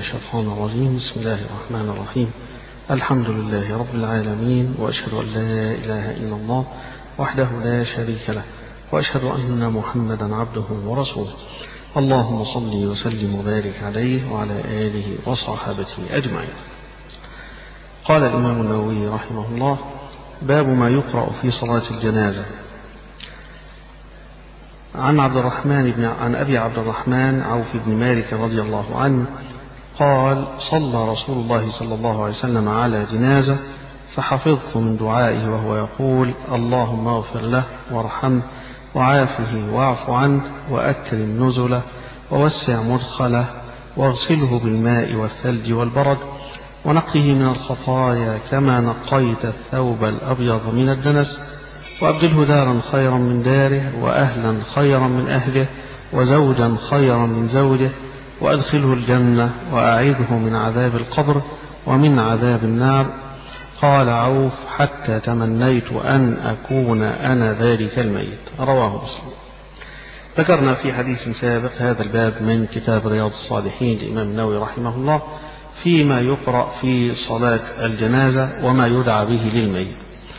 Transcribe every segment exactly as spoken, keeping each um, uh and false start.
الشيطان الرجيم. بسم الله الرحمن الرحيم. الحمد لله رب العالمين، وأشهد أن لا إله إلا الله وحده لا شريك له، وأشهد أن محمدا عبده ورسوله. اللهم صل وسلم وبارك عليه وعلى آله وصحابته أجمعين. قال الإمام النووي رحمه الله: باب ما يقرأ في صلاة الجنازة. عن عبد الرحمن بن عن أبي عبد الرحمن عوف بن مالك رضي الله عنه قال: صلى رسول الله صلى الله عليه وسلم على جنازة فحفظت من دعائه وهو يقول: اللهم اغفر له وارحمه وعافه واعف عنه وأكرم نزله ووسع مدخله واغسله بالماء والثلج والبرد ونقه من الخطايا كما نقيت الثوب الأبيض من الدنس وأبدله دارا خيرا من داره وأهلا خيرا من أهله وزوجا خيرا من زوجه وأدخله الجنة وأعيذه من عذاب القبر ومن عذاب النار. قال عوف: حتى تمنيت أن أكون أنا ذلك الميت. رواه مسلم. ذكرنا في حديث سابق هذا الباب من كتاب رياض الصالحين للإمام النووي رحمه الله فيما يقرأ في صلاة الجنازة وما يدعى به للميت.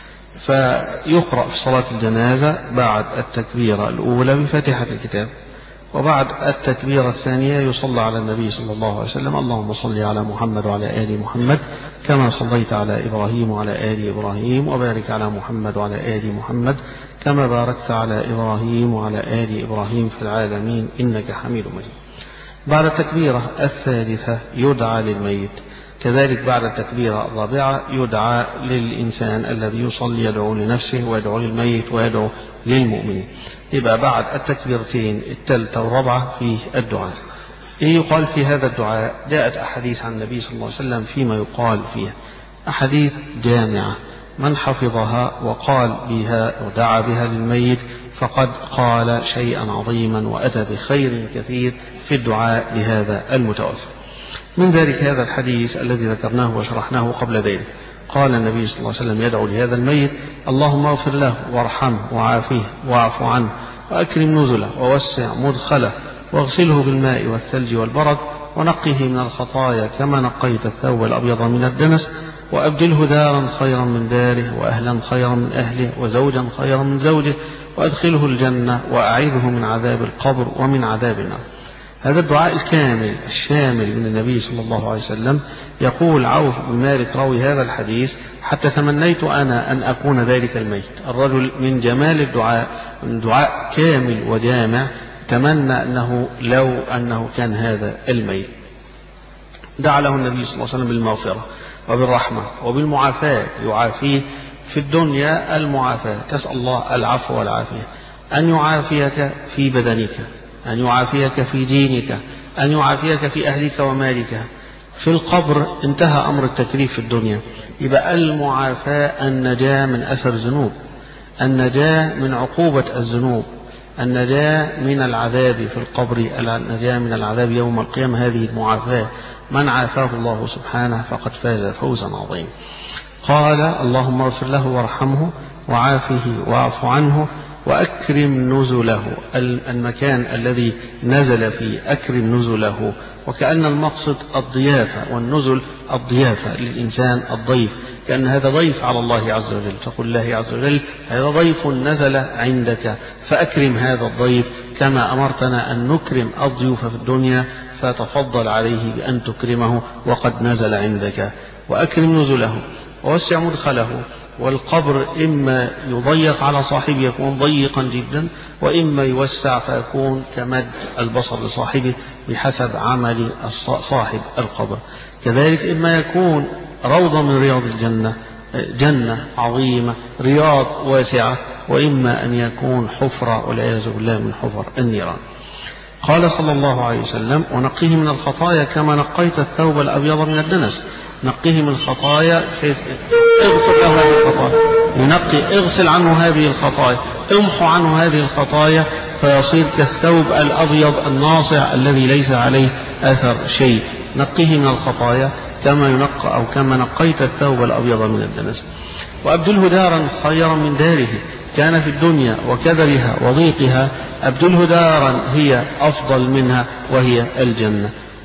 فيقرأ في صلاة الجنازة بعد التكبيرة الأولى بفاتحة الكتاب، وبعد التكبيرة الثانية يصلى على النبي صلى الله عليه وسلم: اللهم صل على محمد وعلى آل محمد كما صليت على إبراهيم وعلى آل إبراهيم وبارك على محمد وعلى آل محمد كما باركت على إبراهيم وعلى آل إبراهيم في العالمين إنك حميد مجيد. بعد التكبيرة الثالثة يدعى للميت، كذلك بعد التكبيرة الرابعة يدعى للإنسان الذي يصلي، يدعو لنفسه ويدعو للميت ويدعو للمؤمنين. يبقى بعد التكبيرتين الثالثة والرابعة فيه الدعاء. إيه يقال في هذا الدعاء؟ جاءت أحاديث عن النبي صلى الله عليه وسلم فيما يقال فيها، أحاديث جامعة، من حفظها وقال بها ودعا بها للميت فقد قال شيئا عظيما وأتى بخير كثير في الدعاء لهذا المتوفى. من ذلك هذا الحديث الذي ذكرناه وشرحناه قبل ذلك. قال النبي صلى الله عليه وسلم يدعو لهذا الميت: اللهم اغفر له وارحمه وعافيه واعف عنه وأكرم نزله ووسع مدخله واغسله بالماء والثلج والبرد ونقه من الخطايا كما نقيت الثوب الأبيض من الدنس وأبدله دارا خيرا من داره وأهلا خيرا من أهله وزوجا خيرا من زوجه وأدخله الجنة وأعيذه من عذاب القبر ومن عذاب النار. هذا الدعاء الكامل الشامل من النبي صلى الله عليه وسلم. يقول عوف بن مالك راوي هذا الحديث: حتى تمنيت أنا أن أكون ذلك الميت. الرجل من جمال الدعاء، من دعاء كامل وجامع، تمنى أنه لو أنه كان هذا الميت. دعا له النبي صلى الله عليه وسلم بالمغفرة وبالرحمة وبالمعافاة، يعافيه في الدنيا المعافاة، تسأل الله العفو والعافية، أن يعافيك في بدنك، أن يعافيك في دينك، أن يعافيك في أهلك ومالك. في القبر انتهى أمر التكليف في الدنيا، يبقى المعافاة النجاة من أثر الذنوب، النجاة من عقوبة الذنوب، النجاة من العذاب في القبر، النجاة من العذاب يوم القيامة. هذه المعافاة من عافاه الله سبحانه فقد فاز فوزا عظيما. قال: اللهم اغفر له وارحمه وعافه واعف عنه وأكرم نزله، المكان الذي نزل فيه أكرم نزله، وكأن المقصد الضيافة، والنزل الضيافة للإنسان الضيف، كأن هذا ضيف على الله عز وجل. تقول الله عز وجل: هذا ضيف نزل عندك فأكرم هذا الضيف كما أمرتنا أن نكرم الضيوف في الدنيا، فتفضل عليه بأن تكرمه وقد نزل عندك. وأكرم نزله ووسع مدخله. والقبر إما يضيق على صاحبه يكون ضيقا جدا، وإما يوسع فيكون كمد البصر لصاحبه بحسب عمل صاحب القبر. كذلك إما يكون روضة من رياض الجنة، جنة عظيمة، رياض واسعة، وإما أن يكون حفرة والعياذ بالله من حفر النيران. قال صلى الله عليه وسلم: ونقيه من الخطايا كما نقيت الثوب الأبيض من الدنس. نقيه من الخطايا بحيث اغفر له هذه الخطايا، ينقي، اغسل عنه هذه الخطايا، امحو عنه هذه الخطايا فيصير كالثوب الأبيض الناصع الذي ليس عليه أثر شيء. نقيه من الخطايا كما ينقى أو كما نقيت الثوب الأبيض من الدنس. وأبدله دارا خيرا من داره، كان في الدنيا وكدرها وضيقها، أبدله دارا هي أفضل منها وهي الجنة.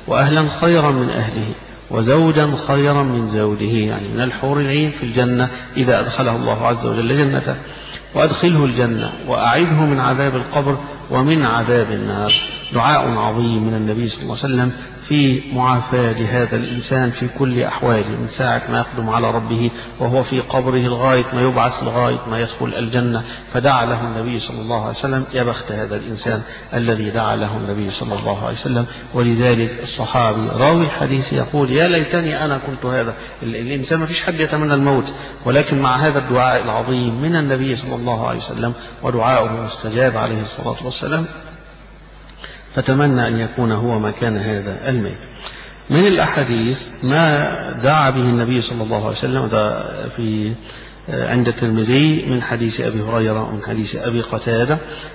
وأهلا خيرا من أهله، وزوجا خيرا من زوجه، يعني من الحور العين في الجنة إذا أدخله الله عز وجل جنته، وأدخله الجنة، وأعذه من عذاب القبر ومن عذاب النار. دعاء عظيم من النبي صلى الله عليه وسلم في معافاة لهذا الإنسان في كل أحواله، من ساعة ما يقدم على ربه وهو في قبره لغاية ما يبعث لغاية ما يدخل الجنة. فدعا له النبي صلى الله عليه وسلم. يا بخت هذا الإنسان الذي دعا له النبي صلى الله عليه وسلم. ولذلك الصحابي راوي الحديث يقول يا ليتني أنا كنت هذا. الإنسان ما فيش حد يتمنى الموت، ولكن مع هذا الدعاء العظيم من النبي صلى الله عليه وسلم ودعاؤه مستجاب عليه الصلاة والسلام، فتمنى أن يكون هو مكان هذا الميت. من الأحاديث ما دعا به النبي صلى الله عليه وسلم ده في عند الترمذي من حديث أبي هريرة ومن حديث أبي قتادة،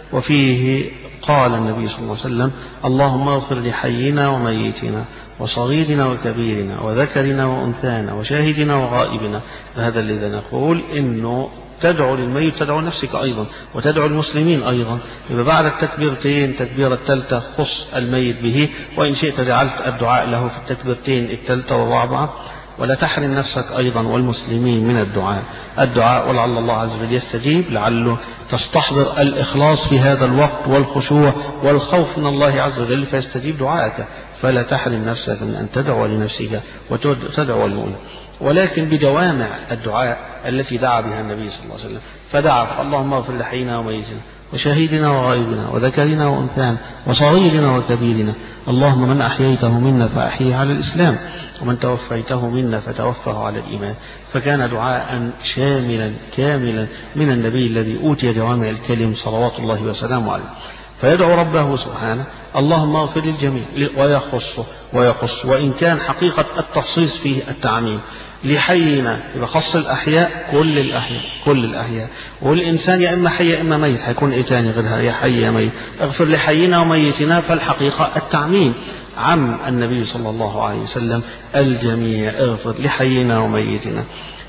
وفيه قال النبي صلى الله عليه وسلم اللهم اغفر لحينا وميتنا وصغيرنا وكبيرنا وذكرنا وأنثانا وشاهدنا وغائبنا. هذا الذي نقول إنه تدعو للميت تدعو نفسك أيضا وتدعو المسلمين أيضا. يبقى بعد التكبيرتين تكبيرة الثالثة خص الميت به، وإن شئت جعلت الدعاء له في التكبيرتين الثالثة والرابعة، ولا تحرم نفسك أيضا والمسلمين من الدعاء الدعاء ولعل الله عز وجل يستجيب، لعله تستحضر الإخلاص في هذا الوقت والخشوع والخوف من الله عز وجل فيستجيب دعائك. فلا تحرم نفسك من أن تدعو لنفسك وتدعو المؤمن، ولكن بجوامع الدعاء التي دعا بها النبي صلى الله عليه وسلم. فدعا اللهم اغفر لحينا وميتنا وشهيدنا وغائبنا وذكرنا وأنثانا وصغيرنا وكبيرنا، اللهم من أحييته منا فأحيه على الإسلام ومن توفيته منا فتوفه على الإيمان. فكان دعاء شاملا كاملا من النبي الذي أوتي جوامع الكلم صلوات الله وسلامه عليه. فيدعو ربه سبحانه اللهم اغفر للجميع ويخص ويخص وإن كان حقيقة التخصيص فيه التعميم. لحينا يبقى خص الأحياء كل الأحياء كل الأحياء، والإنسان يا إما حي يا إما ميت، هيكون إيه تاني غيرها يا حي يا ميت. اغفر لحينا وميتنا، فالحقيقة التعميم عم النبي صلى الله عليه وسلم الجميع. اغفر لحينا وميتنا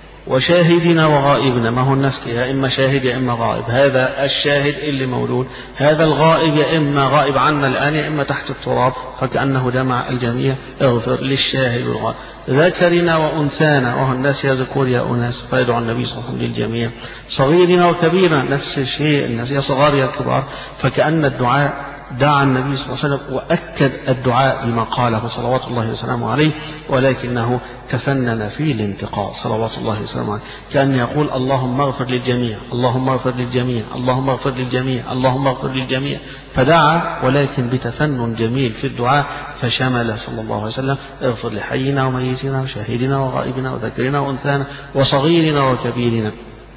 وشاهدنا وغائبنا، ما هو الناس يا إما شاهد يا إما غائب، هذا الشاهد اللي مولود، هذا الغائب يا إما غائب عنا الآن يا إما تحت التراب، فكأنه جمع الجميع. اغفر للشاهد والغائب. ذكرنا وأنثانا، وهو الناس يا ذكور يا أناس، فيدعو النبي صلى الله عليه وسلم للجميع. صغيرنا وكبيرنا نفس الشيء، الناس يا صغار يا كبار، فكأن الدعاء دعا النبي صلى الله عليه وسلم وأكد الدعاء بما قاله صلوات الله وسلامه عليه، ولكنه تفنن في الانتقاء صلوات الله وسلامه عليه، كأن يقول اللهم اغفر للجميع اللهم اغفر للجميع اللهم اغفر للجميع اللهم اغفر للجميع. فدعا ولكن بتفنن جميل في الدعاء، فشمل صلى الله عليه وسلم اغفر لحينا وميتنا وشاهدنا وغائبنا وذكرنا وأنثانا وصغيرنا وكبيرنا،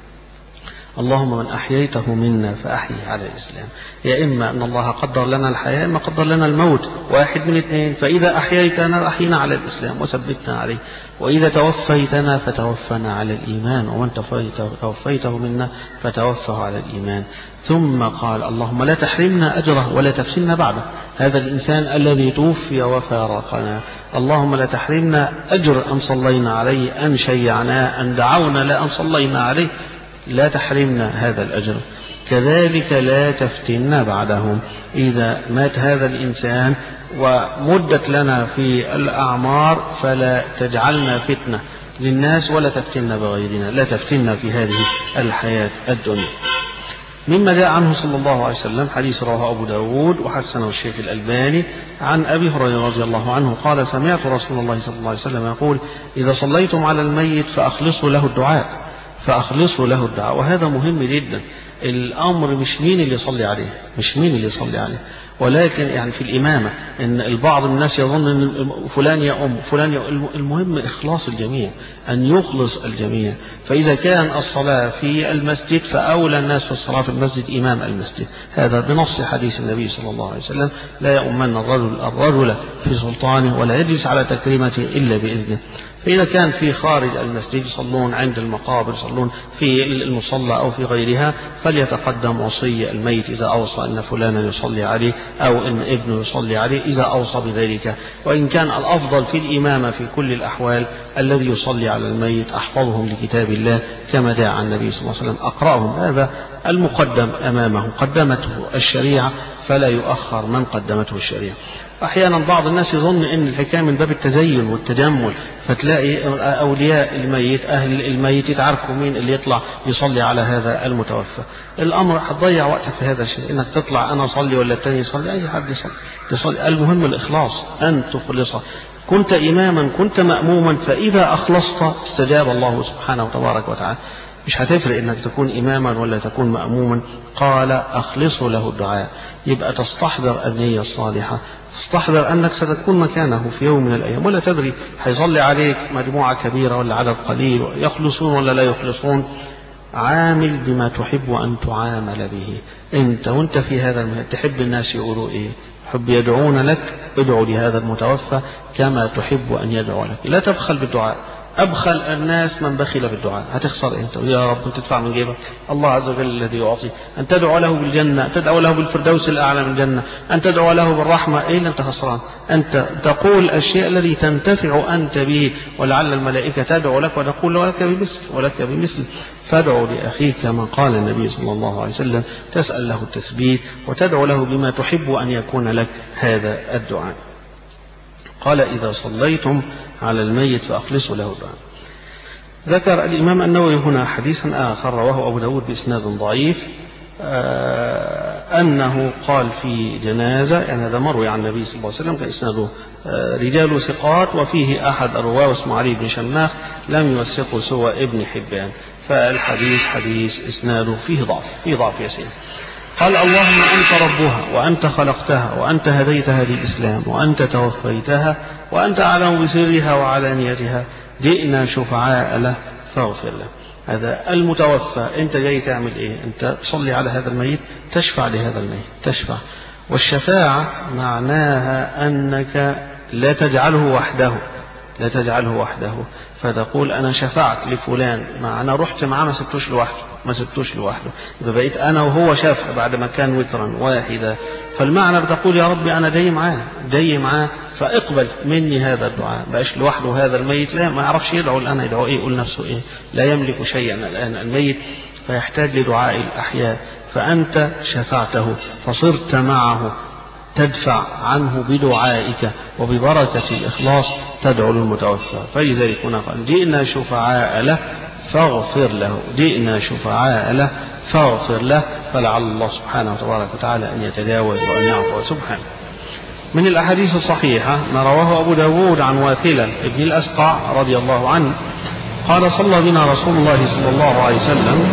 اللهم من أحييته منا فأحيه على الإسلام. يا إما أن الله قدر لنا الحياة إما قدر لنا الموت، واحد من اثنين. فإذا أحييتنا أحينا على الإسلام وثبتنا عليه، وإذا توفيتنا فتوفنا على الإيمان، ومن توفيته منا فتوفه على الإيمان. ثم قال اللهم لا تحرمنا أجره ولا تفتنا بعده. هذا الإنسان الذي توفي وفارقنا، اللهم لا تحرمنا أجر أن صلينا عليه، أن شيعناه، أن دعونا لا أن صلينا عليه، لا تحرمنا هذا الأجر. كذلك لا تفتنا بعدهم، إذا مات هذا الإنسان ومدت لنا في الأعمار فلا تجعلنا فتنة للناس ولا تفتنا بغيرنا، لا تفتنا في هذه الحياة الدنيا. مما جاء عنه صلى الله عليه وسلم حديث رواه أبو داود وحسنه الشيخ الألباني عن أبي هريرة رضي الله عنه قال سمعت رسول الله صلى الله عليه وسلم يقول إذا صليتم على الميت فأخلصوا له الدعاء فأخلصوا له الدعاء. وهذا مهم جدا. الأمر مش مين اللي يصلي عليه مش مين اللي يصلي عليه ولكن يعني في الإمامة إن البعض من الناس يظن أن فلان يا أم فلان يا أم. المهم إخلاص الجميع، أن يخلص الجميع. فإذا كان الصلاة في المسجد فأولى الناس في الصلاة في المسجد إمام المسجد، هذا بنص حديث النبي صلى الله عليه وسلم لا يؤمن الرجل الرجل في سلطانه ولا يجلس على تكريمته إلا بإذنه. فإذا كان في خارج المسجد يصلون عند المقابر يصلون في المصلى أو في غيرها فليتقدم وصي الميت إذا أوصى أن فلانا يصلي عليه أو أن ابنه يصلي عليه إذا أوصى بذلك. وإن كان الأفضل في الإمامة في كل الأحوال الذي يصلي على الميت أحفظهم لكتاب الله كما جاء عن النبي صلى الله عليه وسلم أقرأهم، هذا المقدم أمامه، قدمته الشريعة فلا يؤخر من قدمته الشريعة. أحيانا بعض الناس يظن أن الحكاية من باب التزين والتجمل، فتلاقي أولياء الميت أهل الميت يتعاركوا مين اللي يطلع يصلي على هذا المتوفى. الأمر هتضيع وقتك في هذا الشيء، إنك تطلع أنا أصلي ولا التاني يصلي، أي حد يصلي يصلي. المهم الإخلاص، أن تخلصه. كنت إماما كنت مأموما، فإذا أخلصت استجاب الله سبحانه وتبارك وتعالى. مش هتفرق انك تكون اماما ولا تكون مأموما. قال اخلصوا له الدعاء، يبقى تستحضر النية الصالحة، تستحضر انك ستكون مكانه في يوم من الايام، ولا تدري هيصلي عليك مجموعة كبيرة ولا عدد قليل، يخلصون ولا لا يخلصون. عامل بما تحب ان تعامل به. انت وانت في هذا المكان تحب الناس يقولوا ايه؟ حب يدعون لك، ادعوا لهذا المتوفى كما تحب ان يدعو لك. لا تبخل بالدعاء. أبخل الناس من بخل بالدعاء. هتخسر أنت يا رب تدفع من جيبك. الله عز وجل الذي يعطي، أن تدعو له بالجنة، تدعو له بالفردوس الأعلى من الجنة، أن تدعو له بالرحمة. إيه أنت خسران؟ أنت تقول الشيء الذي تنتفع أنت به، ولعل الملائكة تدعو لك وتقول ولك بمثل ولك بمثل. فادعوا لأخيك كما قال النبي صلى الله عليه وسلم، تسأل له التثبيت وتدعو له بما تحب أن يكون لك هذا الدعاء. قال إذا صليتم على الميت فأخلصوا له الدعاء. ذكر الإمام النووي هنا حديثا آخر رواه أبو داود بإسناد ضعيف، أنه قال في جنازة، يعني هذا مروي عن النبي صلى الله عليه وسلم، كان إسناده رجال ثقات، وفيه أحد الرواة اسمه علي بن شماخ لم يوثقه سوى ابن حبان، فالحديث حديث إسناده فيه ضعف فيه ضعف يسير. قال اللهم أنت ربها وأنت خلقتها وأنت هديتها للإسلام وأنت توفيتها وأنت أعلم بسرها وعلانيتها، جئنا شفعاء له فاغفر له. هذا المتوفى، أنت جاي تعمل إيه؟ أنت تصلي على هذا الميت، تشفع لهذا الميت، تشفع. والشفاعة معناها أنك لا تجعله وحده، لا تجعله وحده، فتقول أنا شفعت لفلان، ما أنا رحت معاه ما سبتوش لوحده، ما سبتوش لوحده، يبقى بقيت أنا وهو شافع بعد ما كان وترا واحدا. فالمعنى بتقول يا ربي أنا جاي معاه، جاي معاه، فاقبل مني هذا الدعاء. بقاش لوحده هذا الميت، لا ما يعرفش يدعو الآن، يدعو إيه؟ يقول نفسه إيه؟ لا يملك شيئا الآن الميت، فيحتاج لدعاء الأحياء. فأنت شفعته فصرت معه تدفع عنه بدعائك وببركة الإخلاص تدعو للمتوفى. فلذلك هنا قال جئنا شفعاء له فاغفر له، جئنا شفعاء له فاغفر له. فلعل الله سبحانه وتبارك وتعالى أن يتجاوز وأن يعفو سبحانه. من الأحاديث الصحيحة ما رواه أبو داود عن واثلة ابن الأسقع رضي الله عنه قال صلى بنا رسول الله صلى الله عليه وسلم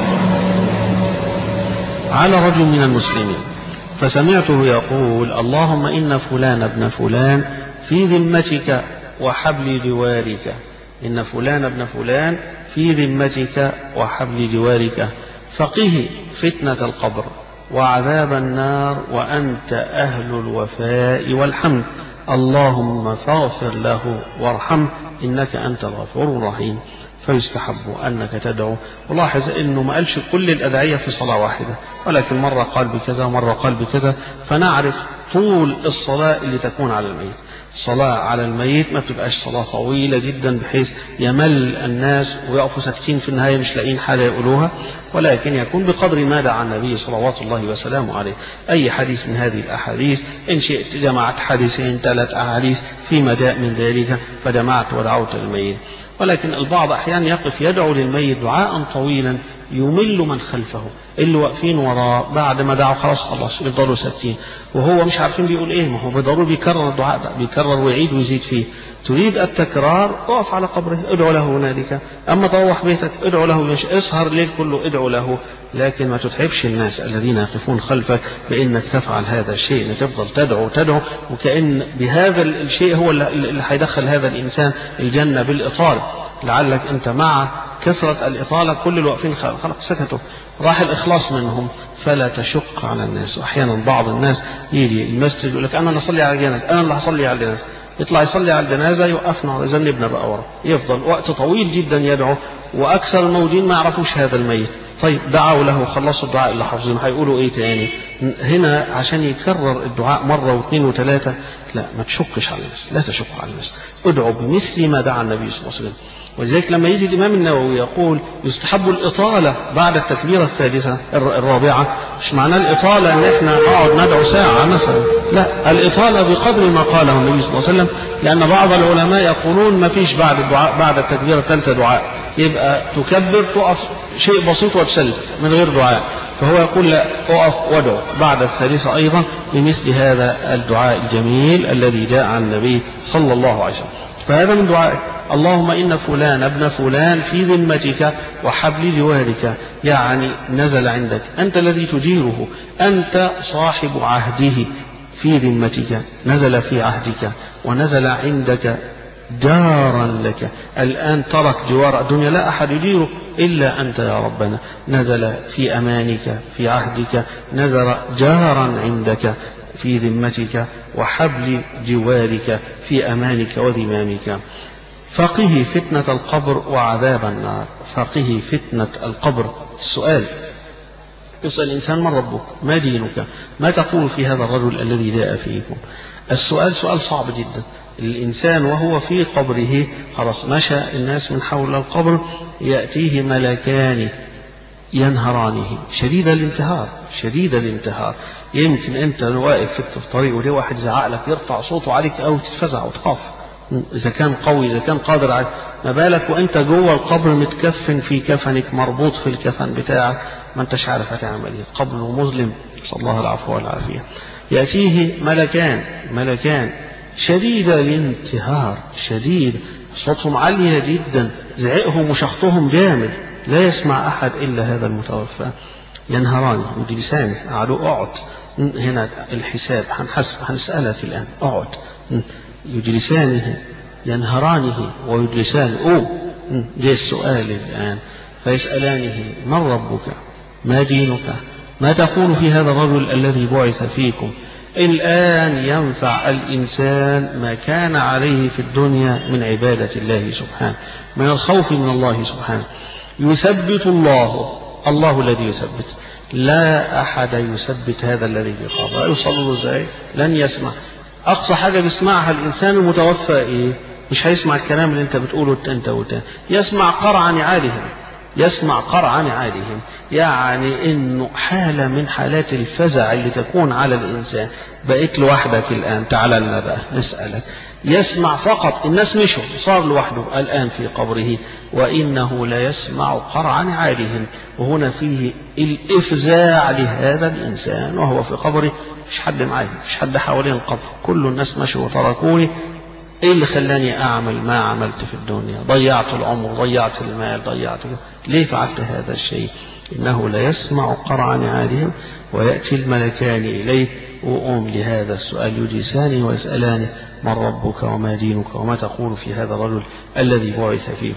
على رجل من المسلمين، فسمعته يقول اللهم إن فلان ابن فلان في ذمتك وحبل جوارك، إن فلان ابن فلان في ذمتك وحبل جوارك، فقه فتنة القبر وعذاب النار وأنت أهل الوفاء والحمد، اللهم فاغفر له وارحمه إنك أنت الغفور الرحيم. فيستحب أنك تدعو. ولاحظ أنه ما قالش كل الأدعية في صلاة واحدة، ولكن مرة قال بكذا ومرة قال بكذا، فنعرف طول الصلاة اللي تكون على الميت. الصلاة على الميت ما بتبقاش صلاة طويلة جدا بحيث يمل الناس ويقفوا ساكتين في النهاية مش لاقين حاجة يقولوها، ولكن يكون بقدر ما دعا النبي صلوات الله وسلامه عليه. أي حديث من هذه الأحاديث إن شئت جمعت حديثين ثلاث أحاديث فيما جاء من ذلك فجمعت ودعوت للميت. ولكن البعض أحيانا يقف يدعو للميت دعاء طويلا يمل من خلفه، اللي واقفين وراه بعد ما دعوا خلاص خلاص يفضلوا ساكتين وهو مش عارفين بيقول ايه، ما هو بضروري بيكرر الدعاء ده، بيكرر ويعيد ويزيد فيه. تريد التكرار اقف على قبره ادعو له هنالك، اما تروح بيتك ادعو له، مش اسهر الليل كله ادعو له، لكن ما تتعبش الناس الذين يقفون خلفك بانك تفعل هذا الشيء، ان تفضل تدعو تدعو وكأن بهذا الشيء هو اللي هيدخل هذا الانسان الجنة بالاطالة. لعلك انت مع كثرة الإطالة كل الواقفين خلق سكتوا، راح الإخلاص منهم، فلا تشق على الناس. وأحيانا بعض الناس يجي المسجد يقول لك أنا اللي أصلي على الجنازة، أنا اللي هصلي على الجنازة، يطلع يصلي على الجنازة يوقفنا ويذنبنا بقى ورا، يفضل وقت طويل جدا يدعو، وأكثر الموجودين ما يعرفوش هذا الميت. طيب دعوا له خلصوا الدعاء اللي حافظينه، هيقولوا إيه تاني؟ هنا عشان يكرر الدعاء مرة واثنين وثلاثة، لا ما تشقش على الناس، لا تشق على الناس، ادعوا بمثل ما دعا النبي صلى الله عليه وسلم. ولذلك لما يجي الإمام النووي يقول يستحب الإطالة بعد التكبيرة السادسة الرابعة، مش معناه الإطالة أن احنا نقعد ندعو ساعة مثلا، لا، الإطالة بقدر ما قاله النبي صلى الله عليه وسلم، لأن بعض العلماء يقولون ما فيش بعد الدعاء بعد التكبيرة الثالثة دعاء، يبقى تكبر تقف شيء بسيط وتسلم من غير دعاء، فهو يقول لا، اقف وادعو بعد الثالثة أيضا بمثل هذا الدعاء الجميل الذي جاء عن النبي صلى الله عليه وسلم. فهذا من دعائك، اللهم إن فلان ابن فلان في ذمتك وحبل جوارك، يعني نزل عندك، أنت الذي تجيره، أنت صاحب عهده في ذمتك، نزل في عهدك ونزل عندك جارا لك، الآن ترك جوار الدنيا، لا أحد يجيره إلا أنت يا ربنا، نزل في أمانك في عهدك، نزل جارا عندك في ذمتك وحبل جوارك في أمانك وذمامك. فقه فتنة القبر وعذاب النار. فقه فتنة القبر، السؤال، يسأل الإنسان من ربك، ما دينك، ما تقول في هذا الرجل الذي جاء فيكم. السؤال سؤال صعب جدا. الإنسان وهو في قبره خلاص مشى الناس من حول القبر، يأتيه ملكان ينهرانه شديد الانتهار، شديد الانتهار. يمكن أنت واقف في الطريق وليه واحد زعق لك يرفع صوته عليك أو تتفزع وتخاف، إذا كان قوي إذا كان قادر على، ما بالك وأنت جوه القبر متكفن في كفنك، مربوط في الكفن بتاعك، ما أنتش عارف هتعمل إيه، القبر مظلم، صلى الله العفو والعافية. يأتيه ملكان ملكان شديد الانتهار، شديد، صوتهم عالية جدا، زعقهم وشخطهم جامد، لا يسمع أحد إلا هذا المتوفى. ينهراني وجلساني، قعدوا اقعد هنا الحساب هنحسب هنسألك الآن، اقعد. يجلسانه ينهرانه ويجلسانه، أوه جاء السؤال الآن، فيسألانه من ربك، ما دينك، ما تقول في هذا الرجل الذي بعث فيكم. الآن ينفع الإنسان ما كان عليه في الدنيا من عبادة الله سبحانه، من الخوف من الله سبحانه. يثبت الله، الله الذي يثبت، لا أحد يثبت هذا الذي في قبره. يوصل له ازاي؟ لن يسمع. أقصى حاجة بيسمعها الإنسان المتوفى إيه؟ مش هيسمع الكلام اللي أنت بتقوله أنت وأنت، يسمع قرع نعالهم، يسمع قرع نعالهم، يعني إنه حالة من حالات الفزع اللي تكون على الإنسان. بقيت لوحدك الآن، تعال لنا بقى نسألك. يسمع فقط، الناس مشوا، صار لوحده الآن في قبره، وإنه لا يسمع قرع نعالهم. وهنا فيه الإفزاع لهذا الإنسان وهو في قبره، مش حد معاه، مش حد حوالين القبر، كل الناس مشوا وتركوني. ايه اللي خلاني اعمل ما عملت في الدنيا؟ ضيعت العمر، ضيعت المال، ضيعت، ليه فعلت هذا الشيء؟ انه لا يسمع قرع نعالهم. ويأتي الملكان اليه وأم لهذا السؤال، يجلسانه ويسألانه من ربك وما دينك وما تقول في هذا الرجل الذي بعث فيه.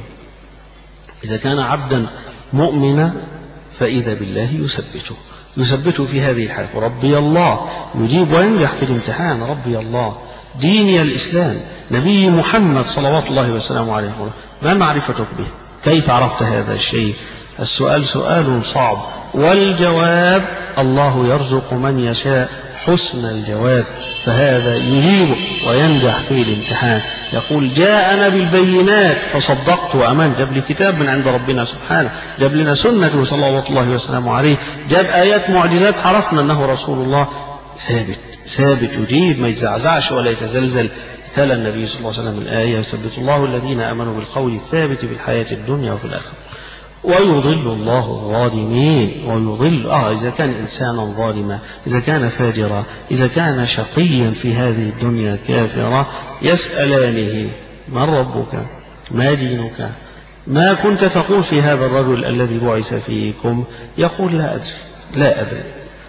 إذا كان عبدا مؤمنا فإذا بالله يثبته، يثبته في هذه الحالة. ربي الله، يجيب وينجح في الامتحان، ربي الله، ديني الإسلام، نبي محمد صلوات الله وسلامه عليه، ما معرفتك به؟ كيف عرفت هذا الشيء؟ السؤال سؤال صعب، والجواب الله يرزق من يشاء حسن الجواب، فهذا يجيب وينجح في الامتحان. يقول جاءنا بالبينات فصدقت وأمنت، جاب لي كتاب من عند ربنا سبحانه، جاب لنا سنة صلوات الله وسلامه عليه، جاب آيات معجزات، عرفنا أنه رسول الله. ثابت ثابت يجيب، ما يتزعزعش ولا يتزلزل. تلا النبي صلى الله عليه وسلم الآية يثبت الله الذين آمنوا بالقول الثابت في الحياة الدنيا وفي الآخرة ويضل الله الظالمين. ويضل آه إذا كان إنسانا ظالما، إذا كان فاجرا، إذا كان شقيا في هذه الدنيا كافرا، يسألانه من ربك، ما دينك، ما كنت تقول في هذا الرجل الذي بعث فيكم؟ يقول لا أدري لا أدري.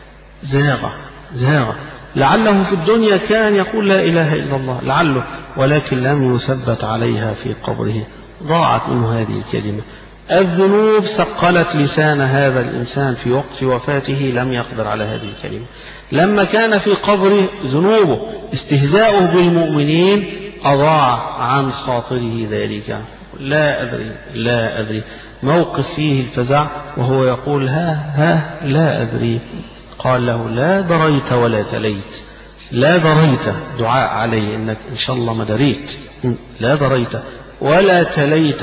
زاغ زاغ لعله في الدنيا كان يقول لا إله إلا الله، لعله، ولكن لم يثبت عليها في قبره، ضاعت منه هذه الكلمة. الذنوب ثقلت لسان هذا الإنسان في وقت وفاته، لم يقدر على هذه الكلمة. لما كان في قبره ذنوبه، استهزاؤه بالمؤمنين، أضاع عن خاطره ذلك. لا أدري لا أدري، موقف فيه الفزع، وهو يقول ها ها لا أدري. قال له لا دريت ولا تليت، لا دريت دعاء عليه إنك إن شاء الله ما دريت، لا دريت ولا تليت،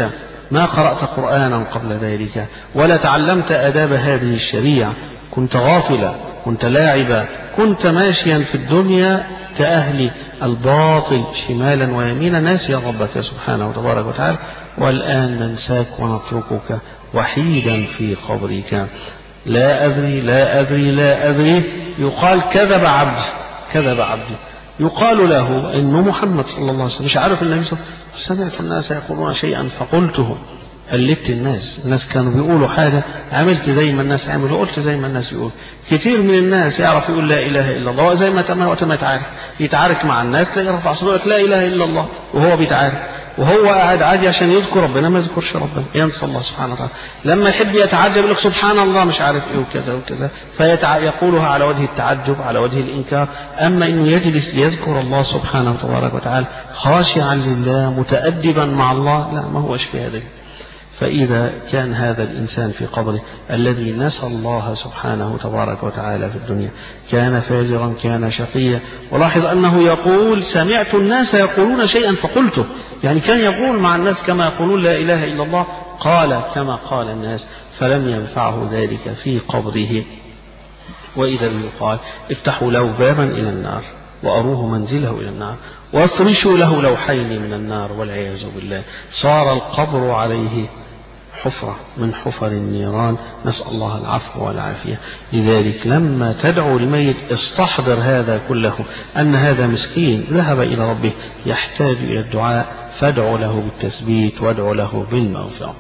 ما قرأت قرآنا قبل ذلك ولا تعلمت آداب هذه الشريعة، كنت غافلا، كنت لاعبا، كنت ماشيا في الدنيا كأهل الباطل شمالا ويمينا ناسيا ربك سبحانه وتبارك وتعالى، والآن ننساك ونتركك وحيدا في قبرك. لا أدري لا أدري لا أدري. يقال كذب عبدي كذب عبدي. يقال له إنه محمد صلى الله عليه وسلم مش عارف النبي صلى الله عليه وسلم. سمعت الناس يقولون شيئا فقلته. قلدت الناس، الناس كانوا بيقولوا حاجة عملت زي ما الناس عملوا، قلت زي ما الناس يقول. كتير من الناس يعرف يقول لا إله إلا الله، وزي ما تم وقت ما يتعارك يتعارك مع الناس تلاقي رفع صوتك لا إله إلا الله وهو بيتعارك، وهو قاعد عادي عشان يذكر ربنا ما يذكرش ربنا، ينسى الله سبحانه وتعالى. لما يحب يتعجب يقول لك سبحان الله مش عارف ايه وكذا وكذا، فيقولها على وجه التعجب على وجه الإنكار. أما إنه يجلس ليذكر الله سبحانه وتبارك وتعالى خاشعا لله متأدبا مع الله، لا، ما هوش في هذا. فإذا كان هذا الإنسان في قبره الذي نسى الله سبحانه تبارك وتعالى في الدنيا كان فاجرا كان شقيا. ولاحظ أنه يقول سمعت الناس يقولون شيئا فقلته، يعني كان يقول مع الناس كما يقولون لا إله إلا الله، قال كما قال الناس، فلم ينفعه ذلك في قبره. وإذا يقال افتحوا له بابا إلى النار وأروه منزله إلى النار وافرشوا له لوحين من النار والعياذ بالله، صار القبر عليه حفرة من حفر النيران، نسأل الله العفو والعافية. لذلك لما تدعو الميت استحضر هذا كله، أن هذا مسكين ذهب إلى ربه يحتاج إلى الدعاء، فادعو له بالتثبيت وادعو له بالمغفرة.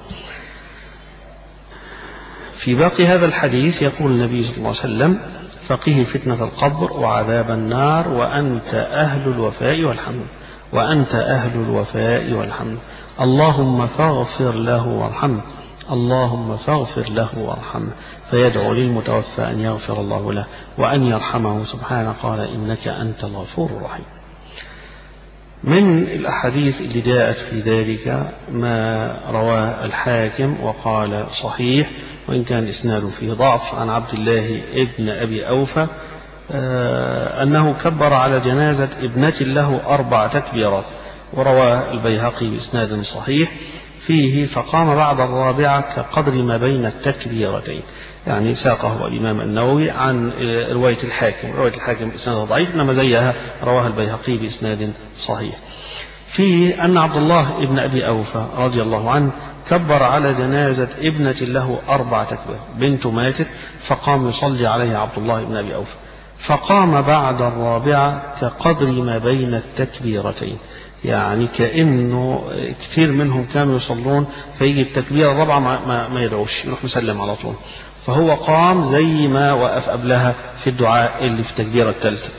في باقي هذا الحديث يقول النبي صلى الله عليه وسلم فقه فتنة القبر وعذاب النار وأنت أهل الوفاء والحمد وأنت أهل الوفاء والحمد اللهم فاغفر له وارحمه اللهم فاغفر له وارحمه. فيدعو للمتوفى أن يغفر الله له وأن يرحمه سبحانه، قال إنك أنت الغفور الرحيم. من الأحاديث اللي جاءت في ذلك ما رواه الحاكم وقال صحيح وإن كان إسناده فيه ضعف، عن عبد الله ابن أبي أوفى أنه كبر على جنازة ابنة له أربع تكبيرات، ورواه البيهقي بإسناد صحيح فيه فقام بعد الرابعة كقدر ما بين التكبيرتين، يعني ساقه الإمام النووي عن رواية الحاكم، رواية الحاكم بإسناد ضعيف إنما زيها رواها البيهقي بإسناد صحيح. فيه أن عبد الله ابن أبي أوفى رضي الله عنه كبر على جنازة ابنة له أربع تكبيرات، بنته ماتت فقام يصلي عليها عبد الله ابن أبي أوفى فقام بعد الرابعة كقدر ما بين التكبيرتين، يعني كأنه كثير منهم كانوا يصلون فيجي التكبيرة الرابعة ما, ما, ما يدعوش يروح مسلم على طول، فهو قام زي ما وقف قبلها في الدعاء اللي في التكبيرة الثالثة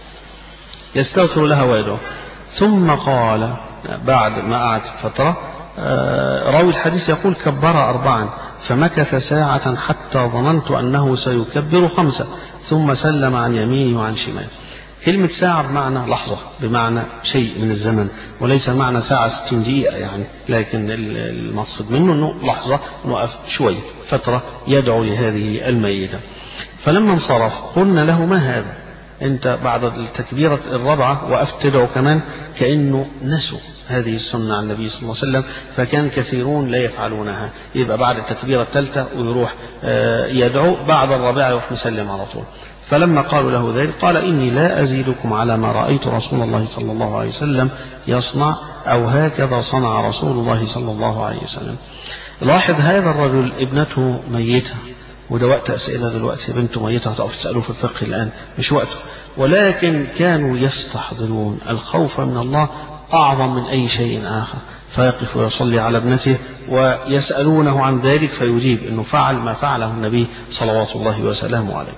يستغفر لها ويدعو. ثم قال بعد ما قعد فترة راوي الحديث يقول كبر أربعا فمكث ساعة حتى ظننت أنه سيكبر خمسة ثم سلم عن يمينه وعن شماله. كلمة ساعة بمعنى لحظة، بمعنى شيء من الزمن، وليس معنى ساعة ستين دقيقة يعني، لكن المقصد منه أنه لحظة نوقف شوي فترة يدعو لهذه الميتة. فلما انصرف قلنا له ما هذا؟ أنت بعد التكبيرة الرابعة وقفت تدعو كمان، كأنه نسوا هذه السنة عن النبي صلى الله عليه وسلم، فكان كثيرون لا يفعلونها، يبقى بعد التكبيرة الثالثة ويروح يدعو، بعد الرابعة يروح مسلم على طول. فلما قالوا له ذلك قال إني لا أزيدكم على ما رأيت رسول الله صلى الله عليه وسلم يصنع أو هكذا صنع رسول الله صلى الله عليه وسلم. لاحظ هذا الرجل ابنته ميتة، وده وقت أسئلة دلوقتي، بنته ميتة هتقف تسألوه في الفقه الآن مش وقته، ولكن كانوا يستحضرون الخوف من الله أعظم من أي شيء آخر، فيقف ويصلي على ابنته ويسألونه عن ذلك فيجيب أنه فعل ما فعله النبي صلوات الله وسلامه عليه.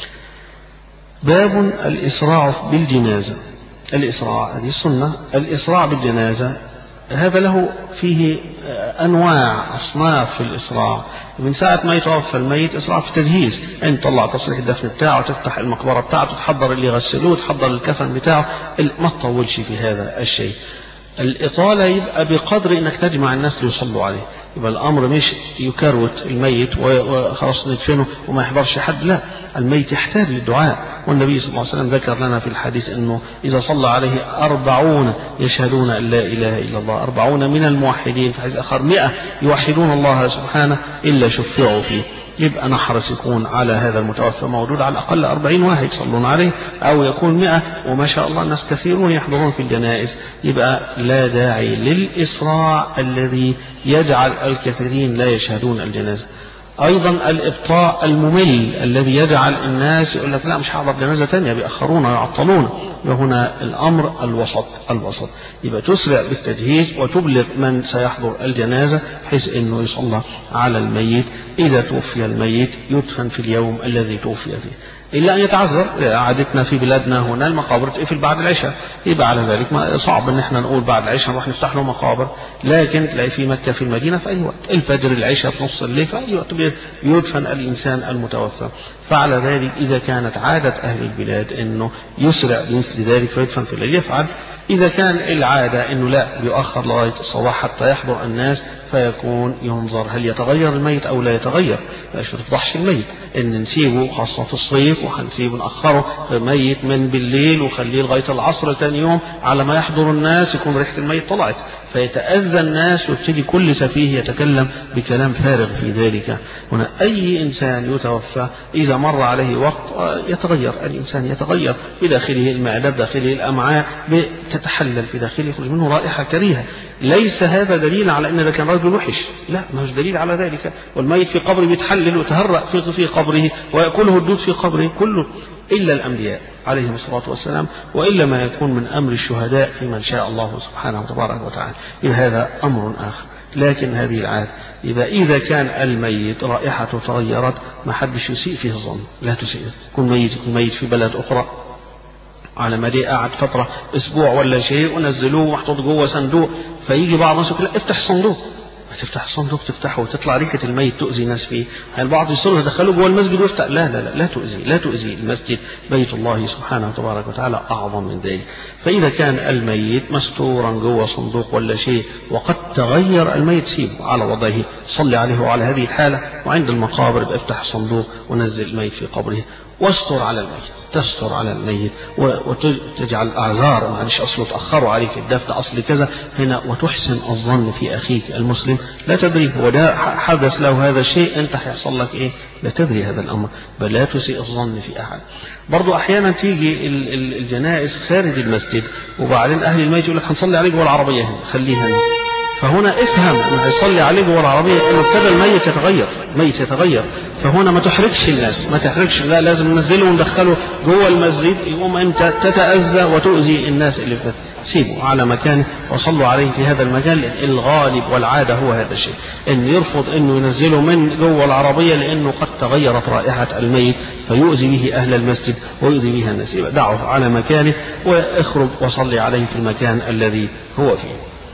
باب الإسراع بالجنازة. الإسراع هذه السنة، الإسراع بالجنازة هذا له فيه أنواع أصناف في الإسراع. من ساعة ما يتوفى الميت إسراع في التجهيز، أن تطلع تصريح الدفن بتاعه، تفتح المقبرة بتاعته، تحضر اللي يغسلوه، تحضر الكفن بتاعه، ما تطولش في هذا الشيء. الإطالة يبقى بقدر إنك تجمع الناس ليصلوا عليه، يبقى الأمر مش يكروت الميت وخلاص ندفنه وما يحضرش حد، لا، الميت يحتاج للدعاء. والنبي صلى الله عليه وسلم ذكر لنا في الحديث أنه إذا صلى عليه أربعون يشهدون أن لا إله إلا الله، أربعون من الموحدين، في حديث آخر مئة يوحدون الله سبحانه إلا شفعوا فيه. يبقى نحرص يكون على هذا المتوفى موجود على الأقل أربعين واحد يصلون عليه، أو يكون مئة، وما شاء الله الناس كثيرون يحضرون في الجنائز. يبقى لا داعي للإسراع الذي يجعل الكثيرين لا يشهدون الجنازة. أيضا الإبطاء الممل الذي يجعل الناس يقول لك لا مش هحضر جنازة تانية، بيأخرون ويعطلون. وهنا الأمر الوسط الوسط يبقى تسرع بالتجهيز وتبلغ من سيحضر الجنازة بحيث أنه يصلى على الميت. إذا توفي الميت يدفن في اليوم الذي توفي فيه، إلا أن يتعذر. عادتنا في بلادنا هنا المقابر تقفل بعد العشاء، يبقى على ذلك ما صعب أن احنا نقول بعد العشاء نروح نفتح له مقابر، لكن تلاقي في مكة في المدينة في أي وقت، الفجر، العشاء، في نص الليل، في أي وقت يدفن الإنسان المتوفى. فعلى ذلك إذا كانت عادة أهل البلاد أنه يسرع بمثل ذلك فيدفن في الليل يفعل. إذا كان العادة أنه لا يؤخر لغاية الصباح حتى يحضر الناس فيكون ينظر هل يتغير الميت أو لا يتغير، ما تفضحش الميت إن نسيبه خاصة في الصيف وهنسيبه نأخره ميت من بالليل وخليه لغاية العصر ثاني يوم على ما يحضر الناس يكون ريحة الميت طلعت فيتأذى الناس ويبتدي كل سفيه يتكلم بكلام فارغ في ذلك. هنا أي إنسان يتوفى إذا مر عليه وقت يتغير الإنسان، يتغير بداخله المعدة، بداخله الأمعاء، تتحلل في داخله، يخرج منه رائحة كريهة. ليس هذا دليل على أن ده كان رجل وحش، لا، ما هوش دليل على ذلك. والميت في قبره بيتحلل ويتهرأ في في قبره ويأكله الدود في قبره كله، إلا الأنبياء عليهم الصلاة والسلام، وإلا ما يكون من أمر الشهداء في من شاء الله سبحانه وتبارك وتعالى. يبقى هذا أمر آخر. لكن هذه العادة يبقى إذا كان الميت رائحته تغيرت ما حدش يسيء فيه الظن، لا تسيء. يكون ميت يكون ميت في بلد أخرى على ما دي قعد فترة أسبوع ولا شيء ونزلوه محطوط جوه صندوق، فيجي بعض الناس يقول لا افتح الصندوق، تفتح الصندوق تفتحه وتطلع ريحة الميت تؤذي ناس فيه. يعني البعض يصيروا يدخلوه جوه المسجد ويفتح، لا لا لا لا تؤذي لا تؤذي المسجد، بيت الله سبحانه وتبارك وتعالى أعظم من ذلك. فإذا كان الميت مستورا جوه صندوق ولا شيء وقد تغير الميت سيبه على وضعه، صلي عليه وعلى هذه الحالة، وعند المقابر افتح الصندوق ونزل الميت في قبره واستر على الميت، تستر على الميت وتجعل أعذار، معلش أصله تأخروا عليه في الدفن أصل كذا هنا، وتحسن الظن في أخيك المسلم. لا تدري هو ده حدث له هذا الشيء أنت هيحصل لك إيه، لا تدري هذا الأمر، بل لا تسيء الظن في أحد. برضو أحيانا تيجي الجنائز خارج المسجد وبعدين أهل الميت يقول لك هنصلي عليه جوه العربية هنا، خليها هنا. فهنا افهم ان هيصلي عليه جوه العربيه انه ابتدى الميت يتغير، الميت يتغير، فهنا ما تحرجش الناس، ما تحرجش، لا لازم ننزله وندخله جوه المسجد، يقوم انت تتاذى وتؤذي الناس اللي فات. سيبه على مكانه وصلوا عليه في هذا المكان، لأن الغالب والعاده هو هذا الشيء، ان يرفض انه ينزله من جوه العربيه لانه قد تغيرت رائحه الميت فيؤذي به اهل المسجد ويؤذي به الناس. يبقى دعه على مكانه واخرج وصلي عليه في المكان الذي هو فيه.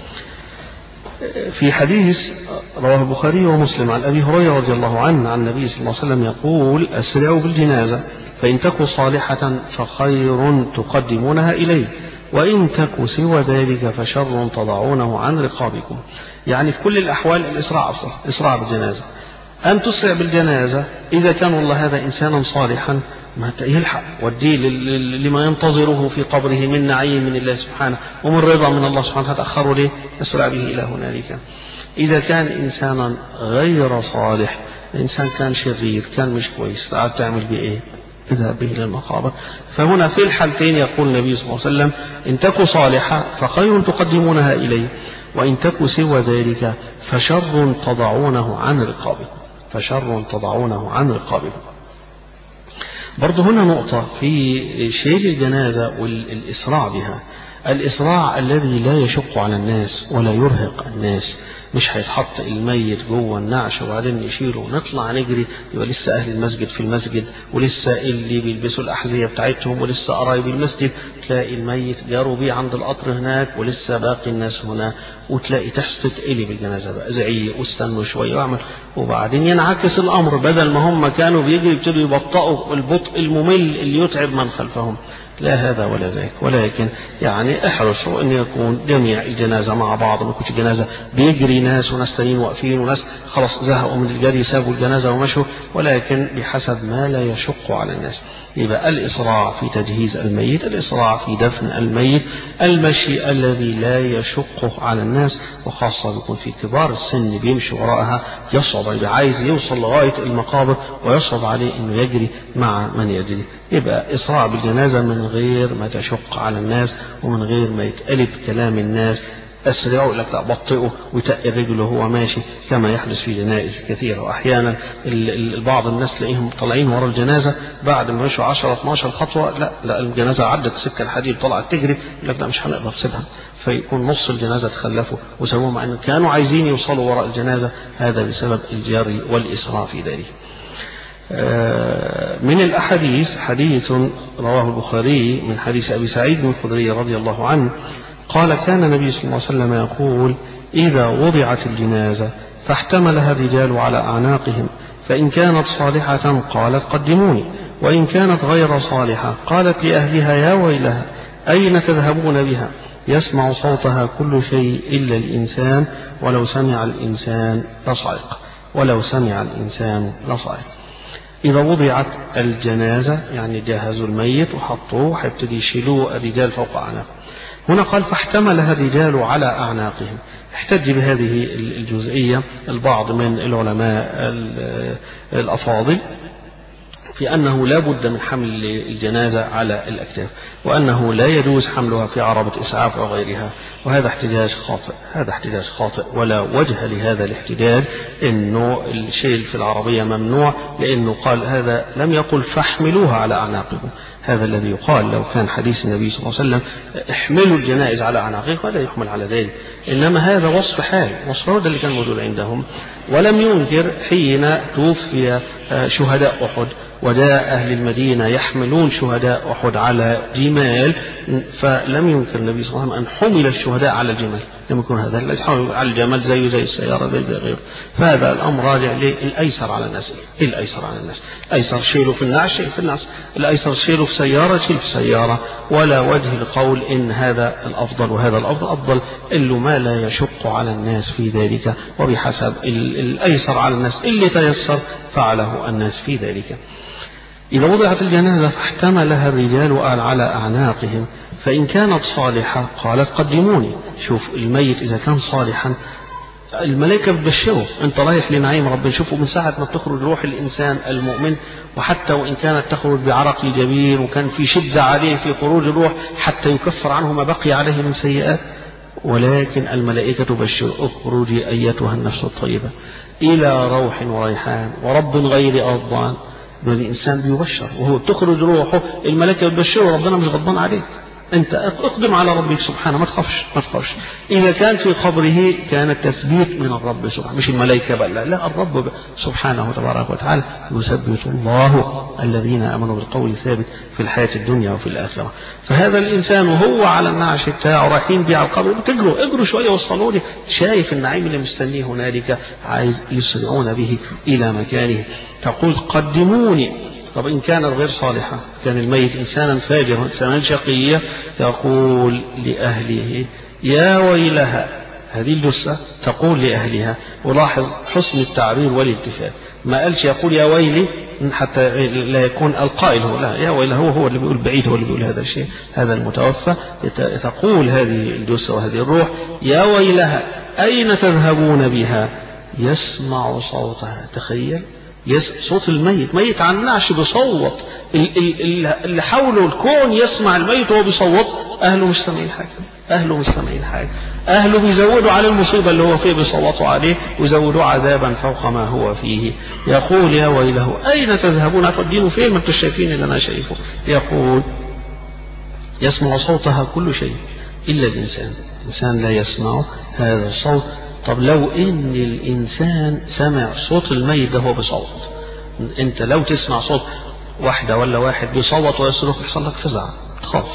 في حديث رواه البخاري ومسلم عن أبي هريرة رضي الله عنه عن النبي صلى الله عليه وسلم يقول: أسرعوا بالجنازة فإن تك صالحة فخير تقدمونها إليه، وإن تك سوى ذلك فشر تضعونه عن رقابكم. يعني في كل الأحوال الإسراع أفضل، إسراع بالجنازة، أن تسرع بالجنازة إذا كان والله هذا إنسانا صالحا ما يلحق وديه لما ينتظره في قبره من نعيم من الله سبحانه ومن رضا من الله سبحانه، هتأخروا ليه؟ اسرع به إلى هنالك. إذا كان إنسانا غير صالح، إنسان كان شرير كان مش كويس، تعال تعمل به إيه؟ اذهب به إلى المقابر. فهنا في الحالتين يقول النبي صلى الله عليه وسلم: إن تكوا صالحة فخير تقدمونها إليه، وإن تكوا سوى ذلك فشر تضعونه عن رقابكم، فشر تضعونه عن رقابكم. برضو هنا نقطة في شيل الجنازة والإسراع بها، الإسراع الذي لا يشق على الناس ولا يرهق الناس، مش هيتحط الميت جوه النعش وبعدين نشيله ونطلع نجري، يبقى لسه أهل المسجد في المسجد ولسه اللي بيلبسوا الأحذية بتاعتهم ولسه قرايب المسجد، تلاقي الميت جاروا بيه عند القطر هناك ولسه باقي الناس هنا، وتلاقي تحت تقلب الجنازة بقى زعيق واستنوا شوية واعمل، وبعدين ينعكس الأمر، بدل ما هم كانوا بيجروا يبتدوا يبطئوا البطء الممل اللي يتعب من خلفهم. لا هذا ولا ذاك، ولكن يعني احرصوا أن يكون جميع الجنازة مع بعض، ما يكونش الجنازة بيجري ناس وناس تانيين واقفين وناس خلاص زهقوا من الجري سابوا الجنازة ومشوا، ولكن بحسب ما لا يشق على الناس. يبقى الإسراع في تجهيز الميت، الإسراع في دفن الميت، المشي الذي لا يشق على الناس، وخاصة بيكون في كبار السن بيمشي وراءها يصعب، يبقى عايز يوصل لغاية المقابر ويصعب عليه انه يجري مع من يجري. يبقى إسراع بالجنازة من غير ما تشق على الناس ومن غير ما يتقلب كلام الناس، أسرعوا لك لا بطئوا ويتقل رجله وهو ماشي كما يحدث في جنائز كثيرة. وأحيانا بعض الناس تلاقيهم طالعين ورا الجنازة بعد ما مشوا عشرة اثناشر خطوة، لا لا الجنازة عدت سكة الحديد طلعت تجري، لك لا مش هنقدر نسيبها، فيكون نص الجنازة تخلفوا وسووا مع أن كانوا عايزين يوصلوا وراء الجنازة، هذا بسبب الجري والإسراع في ذلك. من الأحاديث حديث رواه البخاري من حديث أبي سعيد الخدري رضي الله عنه قال كان النبي صلى الله عليه وسلم يقول إذا وضعت الجنازة فاحتملها الرجال على أعناقهم فإن كانت صالحة قالت قدموني، وإن كانت غير صالحة قالت لأهلها يا ويلها أين تذهبون بها، يسمع صوتها كل شيء إلا الإنسان ولو سمع الإنسان لصعق، ولو سمع الإنسان لصعق. إذا وضعت الجنازة يعني جهزوا الميت وحطوه حيبتدي يشيلوه الرجال فوق أعناقهم. هنا قال فاحتملها الرجال على أعناقهم، احتج بهذه الجزئية البعض من العلماء الأفاضل في أنه لا بد من حمل الجنازة على الأكتاف، وأنه لا يجوز حملها في عربة إسعاف أو غيرها، وهذا احتجاج خاطئ، هذا احتجاج خاطئ ولا وجه لهذا الاحتجاج إنه الشيل في العربية ممنوع، لأنه قال هذا لم يقل فاحملوها على أعناقكم، هذا الذي يقال لو كان حديث النبي صلى الله عليه وسلم احملوا الجنائز على أعناقكم ولا يحمل على ذلك، إنما هذا وصف حال، وصف هذا اللي كان موجود عندهم. ولم ينكر حين توفي شهداء أحد وجاء أهل المدينة يحملون شهداء أحد على جمال، فلم ينكر النبي صلى الله عليه وسلم أن حمل الشهداء على الجمال، لم يكن هذا على الجمال زيه زي السيارة زي غيره، فهذا الأمر راجع للأيسر على الناس. إيه الأيسر على الناس؟ أيسر شيله في النعش شيل في النعش، الأيسر شيله في سيارة شيل في سيارة، ولا وجه لقول إن هذا الأفضل وهذا الأفضل، أفضل إلا ما لا يشق على الناس في ذلك، وبحسب الأيسر على الناس اللي تيسر فعله الناس في ذلك. إذا وضعت الجنازة فاحتملها الرجال على أعناقهم فإن كانت صالحة قالت قدموني. شوف الميت إذا كان صالحا الملائكة بتبشره أنت رايح لنعيم ربنا. شوفوا من ساعة ما تخرج روح الإنسان المؤمن، وحتى وإن كانت تخرج بعرق الجبين وكان في شدة عليه في خروج الروح حتى يكفر عنه ما بقي عليه من سيئات، ولكن الملائكة تبشر اخرجي أيتها النفس الطيبة إلى روح وريحان ورب غير غضبان. الإنسان بيبشر وهو تخرج روحه الملائكة بتبشره ربنا مش غضبان عليك، أنت اقدم على ربك سبحانه ما تخافش ما تخافش. إذا كان في قبره كان التثبيت من الرب سبحانه مش الملائكة بل لا, لا الرب سبحانه وتبارك وتعالى يثبت الله الذين آمنوا بالقول الثابت في الحياة الدنيا وفي الآخرة. فهذا الإنسان وهو على النعش بتاعه رايحين بيه على القبر تجروا اجروا شوية وصلوا لي، شايف النعيم اللي مستنيه هنالك عايز يسرعون به إلى مكانه. تقول قدموني. طب إن كان غير صالحة كان الميت إنسانا فاجرا إنسانا شقيا يقول لأهله يا ويلها. هذه الجثة تقول لأهلها، ولاحظ حسن التعبير والالتفات، ما قالش يقول يا ويلي حتى لا يكون القائل هو، لا يا ويلها هو هو اللي بيقول بعيد هو اللي بيقول هذا الشيء، هذا المتوفى. تقول هذه الجثة وهذه الروح يا ويلها أين تذهبون بها، يسمع صوتها. تخيل صوت الميت، ميت عن النعش بيصوت، اللي حوله الكون يسمع الميت وهو بيصوت، أهله مش سامعين حاجة، أهله مش سامعين حاجة، أهله بيزودوا على المصيبة اللي هو فيه بيصوتوا عليه ويزودوا عذابا فوق ما هو فيه. يقول يا ويله أين تذهبون، هتودينه فين ما انتم شايفين اللي أنا شايفه. يقول يسمع صوتها كل شيء إلا الإنسان، الإنسان لا يسمع هذا الصوت. طب لو ان الانسان سمع صوت الميت ده هو بيصوت، انت لو تسمع صوت واحدة ولا واحد بيصوت ويصرخ يحصل لك فزع تخاف.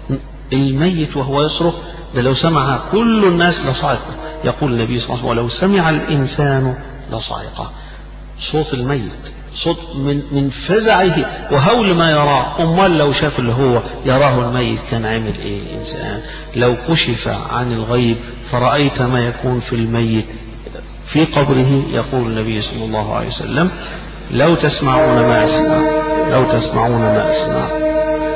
الميت وهو يصرخ ده لو سمعها كل الناس لصعق. يقول النبي صلى الله عليه وسلم ولو سمع الانسان لصعق. صوت الميت صوت من من فزعه وهول ما يراه. أمال لو شاف اللي هو يراه الميت كان عامل إيه الإنسان؟ لو كشف عن الغيب فرأيت ما يكون في الميت في قبره، يقول النبي صلى الله عليه وسلم: لو تسمعون ما أسمع، لو تسمعون ما أسمع.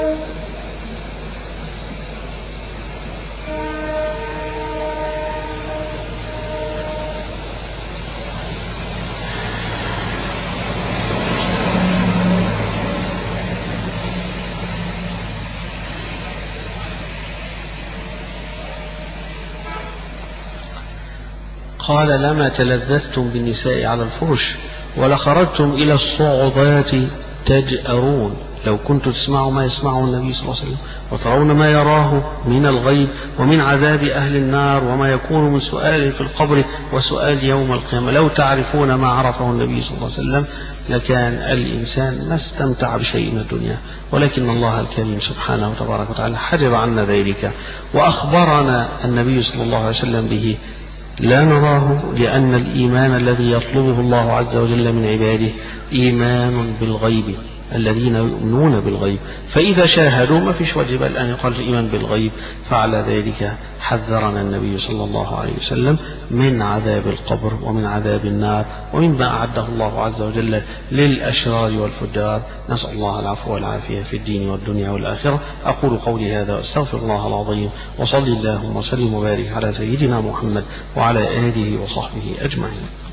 قال: لما تلذذتم بالنساء على الفرش ولخرجتم إلى الصعودات تجأرون. لو كنتم تسمعوا ما يسمعه النبي صلى الله عليه وسلم وترون ما يراه من الغيب ومن عذاب أهل النار وما يكون من سؤال في القبر وسؤال يوم القيامة، لو تعرفون ما عرفه النبي صلى الله عليه وسلم لكان الإنسان ما استمتع بشيء من الدنيا. ولكن الله الكريم سبحانه وتبارك وتعالى حجب عنا ذلك وأخبرنا النبي صلى الله عليه وسلم به لا نراه، لأن الإيمان الذي يطلبه الله عز وجل من عباده إيمان بالغيب، الذين يؤمنون بالغيب. فإذا شاهدوا ما فيش واجب أن يقال الإيمان بالغيب. فعلى ذلك حذرنا النبي صلى الله عليه وسلم من عذاب القبر ومن عذاب النار ومما أعده الله عز وجل للأشرار والفجار. نسأل الله العفو والعافية في الدين والدنيا والآخرة. أقول قولي هذا وأستغفر الله العظيم، وصلي اللهم وسلم وبارك على سيدنا محمد وعلى آله وصحبه أجمعين.